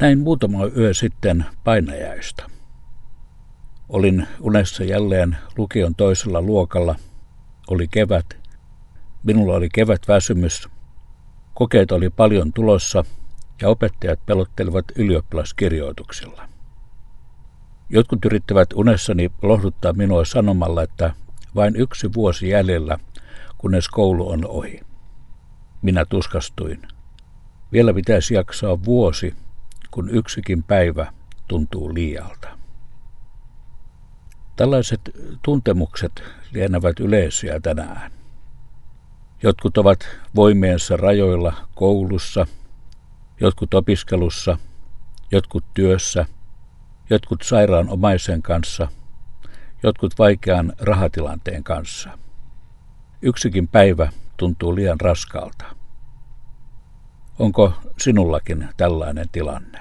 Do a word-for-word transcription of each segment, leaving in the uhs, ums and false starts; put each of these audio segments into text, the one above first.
Näin muutama yö sitten painajaista. Olin unessa jälleen lukion toisella luokalla. Oli kevät. Minulla oli kevätväsymys. Kokeet oli paljon tulossa ja opettajat pelottelivat ylioppilaskirjoituksilla. Jotkut yrittävät unessani lohduttaa minua sanomalla, että vain yksi vuosi jäljellä, kunnes koulu on ohi. Minä tuskastuin. Vielä pitäisi jaksaa vuosi, kun yksikin päivä tuntuu liialta. Tällaiset tuntemukset lienevät yleisiä tänään. Jotkut ovat voimiensa rajoilla koulussa, jotkut opiskelussa, jotkut työssä, jotkut sairaan omaisen kanssa, jotkut vaikean rahatilanteen kanssa. Yksikin päivä tuntuu liian raskaalta. Onko sinullakin tällainen tilanne?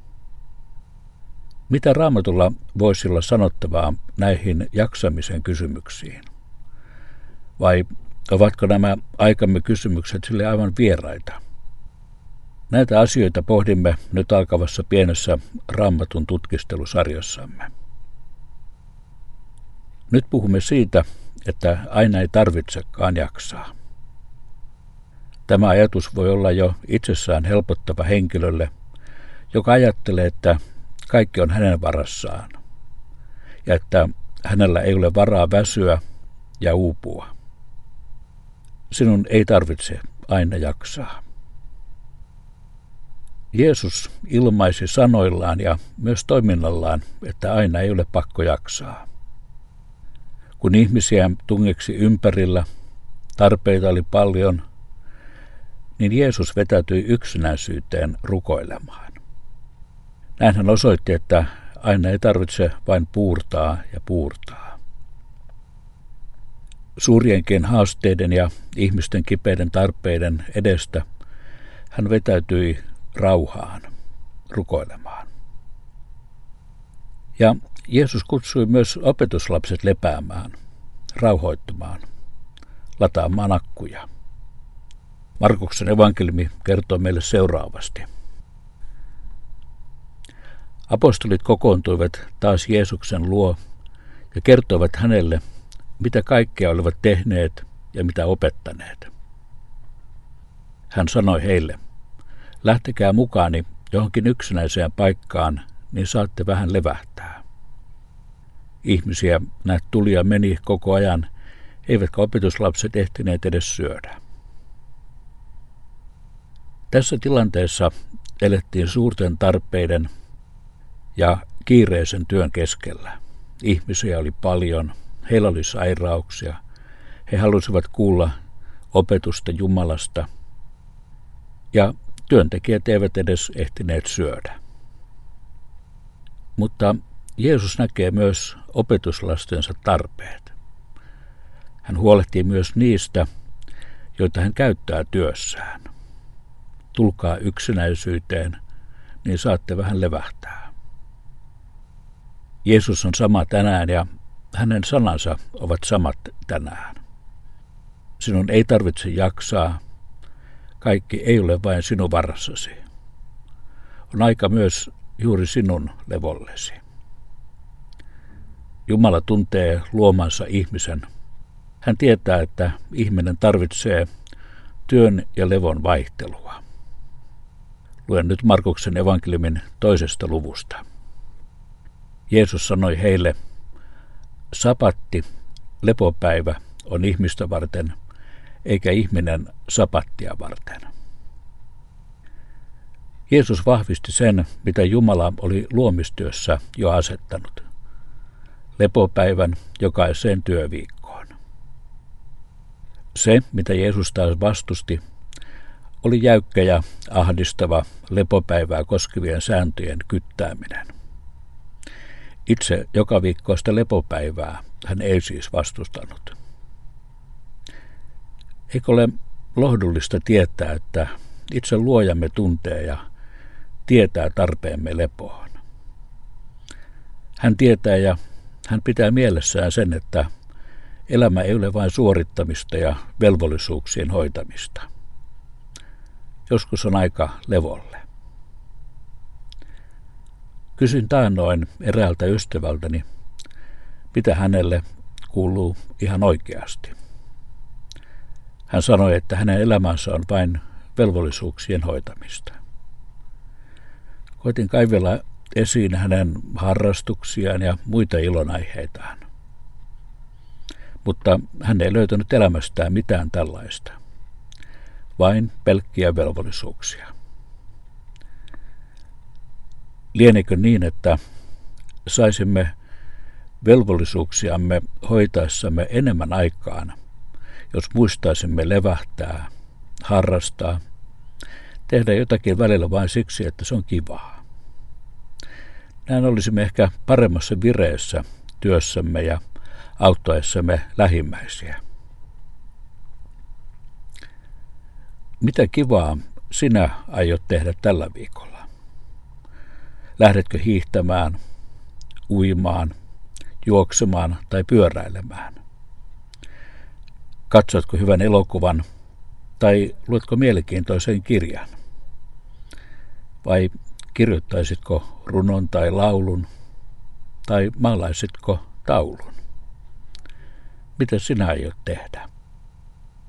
Mitä Raamatulla voisi olla sanottavaa näihin jaksamisen kysymyksiin? Vai ovatko nämä aikamme kysymykset sille aivan vieraita? Näitä asioita pohdimme nyt alkavassa pienessä Raamatun tutkistelusarjassamme. Nyt puhumme siitä, että aina ei tarvitsekaan jaksaa. Tämä ajatus voi olla jo itsessään helpottava henkilölle, joka ajattelee, että kaikki on hänen varassaan ja että hänellä ei ole varaa väsyä ja uupua. Sinun ei tarvitse aina jaksaa. Jeesus ilmaisi sanoillaan ja myös toiminnallaan, että aina ei ole pakko jaksaa. Kun ihmisiä tungeksi ympärillä, tarpeita oli paljon, niin Jeesus vetäytyi yksinäisyyteen rukoilemaan. Näin hän osoitti, että aina ei tarvitse vain puurtaa ja puurtaa. Suurienkin haasteiden ja ihmisten kipeiden tarpeiden edestä hän vetäytyi rauhaan rukoilemaan. Ja Jeesus kutsui myös opetuslapset lepäämään, rauhoittumaan, lataamaan akkuja. Markuksen evankeliumi kertoo meille seuraavasti. Apostolit kokoontuivat taas Jeesuksen luo ja kertoivat hänelle, mitä kaikkea olivat tehneet ja mitä opettaneet. Hän sanoi heille, lähtekää mukaani johonkin yksinäiseen paikkaan, niin saatte vähän levähtää. Ihmisiä näet tuli ja meni koko ajan, eivätkä opetuslapset ehtineet edes syödä. Tässä tilanteessa elettiin suurten tarpeiden ja kiireisen työn keskellä. Ihmisiä oli paljon, heillä oli sairauksia, he halusivat kuulla opetusta Jumalasta ja työntekijät eivät edes ehtineet syödä. Mutta Jeesus näkee myös opetuslastensa tarpeet. Hän huolehtii myös niistä, joita hän käyttää työssään. Tulkaa yksinäisyyteen, niin saatte vähän levähtää. Jeesus on sama tänään ja hänen sanansa ovat samat tänään. Sinun ei tarvitse jaksaa. Kaikki ei ole vain sinun varassasi. On aika myös juuri sinun levollesi. Jumala tuntee luomansa ihmisen. Hän tietää, että ihminen tarvitsee työn ja levon vaihtelua. Luen nyt Markuksen evankeliumin toisesta luvusta. Jeesus sanoi heille, sapatti, lepopäivä, on ihmistä varten, eikä ihminen sapattia varten. Jeesus vahvisti sen, mitä Jumala oli luomistyössä jo asettanut. Lepopäivän jokaiseen työviikkoon. Se, mitä Jeesus taas vastusti, oli jäykkä ja ahdistava lepopäivää koskevien sääntöjen kyttääminen. Itse joka viikkoista lepopäivää hän ei siis vastustanut. Eikö ole lohdullista tietää, että itse luojamme tuntee ja tietää tarpeemme lepoon? Hän tietää ja hän pitää mielessään sen, että elämä ei ole vain suorittamista ja velvollisuuksien hoitamista. Joskus on aika levolle. Kysyin taannoin eräältä ystävältäni, mitä hänelle kuuluu ihan oikeasti. Hän sanoi, että hänen elämänsä on vain velvollisuuksien hoitamista. Koitin kaivella esiin hänen harrastuksiaan ja muita ilonaiheitaan. Mutta hän ei löytänyt elämästään mitään tällaista. Vain pelkkiä velvollisuuksia. Lienekö niin, että saisimme velvollisuuksiamme hoitaessamme enemmän aikaan, jos muistaisimme levähtää, harrastaa, tehdä jotakin välillä vain siksi, että se on kivaa. Näin olisimme ehkä paremmassa vireessä työssämme ja auttaessamme lähimmäisiä. Mitä kivaa sinä aiot tehdä tällä viikolla? Lähdetkö hiihtämään, uimaan, juoksemaan tai pyöräilemään? Katsotko hyvän elokuvan tai luetko mielenkiintoisen kirjan? Vai kirjoittaisitko runon tai laulun tai maalaisitko taulun? Mitä sinä aiot tehdä?